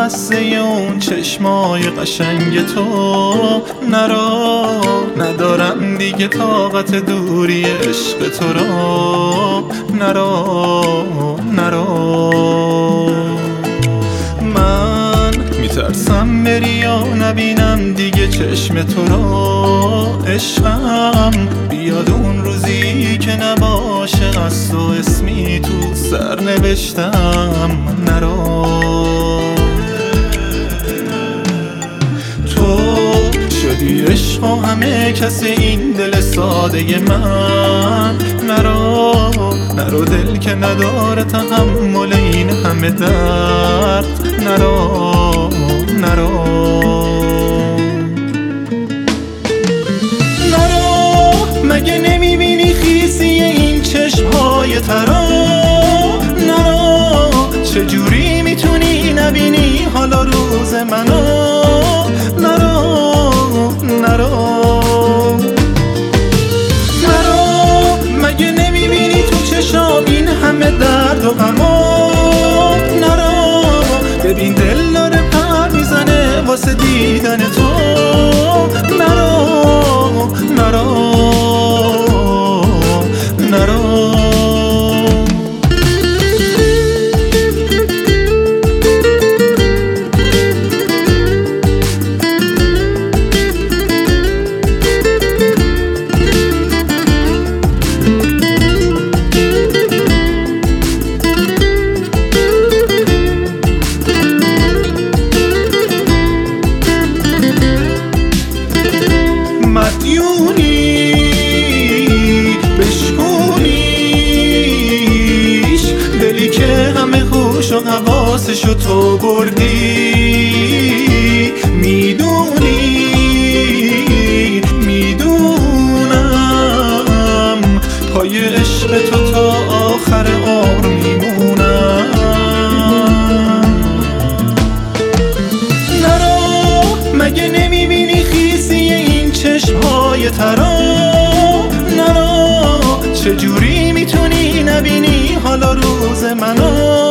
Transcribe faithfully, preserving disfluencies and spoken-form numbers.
قصه اون چشمای قشنگ تو. نرو ندارم دیگه طاقت دوری عشق تو را. نرو نرو من میترسم بری یا نبینم دیگه چشم تو را. عشقم بیاد اون روزی که نباشه از تو اسمی تو سر نوشتم. نرو تو شدی عشق و همه کس این دل ساده من. نرو نرو دل که نداره تحمل این همه درد. نرو نرو نرو مگه نمیبینی خیسی این چشمهای ترا. نرو چجوری میتونی نبینی حالا روز منو. نرو نرو نرو مگه نمیبینی تو چشام این همه درد و غما. نرو ببین دل داره پر میزنه واسه دیدن تو. نرو نرو نرو مدیونی بشکونیش دلی که همه خوش و حواسشو تو بردی. میدونی میدونم پای عشق تو تا آخر عمر میمونم. نرو مگه نمیبینی خیسی این چشمهای ترا. نرو چجوری میتونی نبینی حالا روز منو.